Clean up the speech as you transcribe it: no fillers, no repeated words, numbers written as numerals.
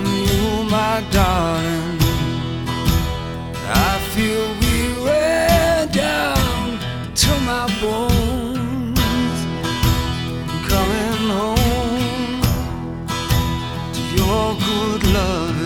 you, my darling. I feel weary down to my bones. Coming home to your good love.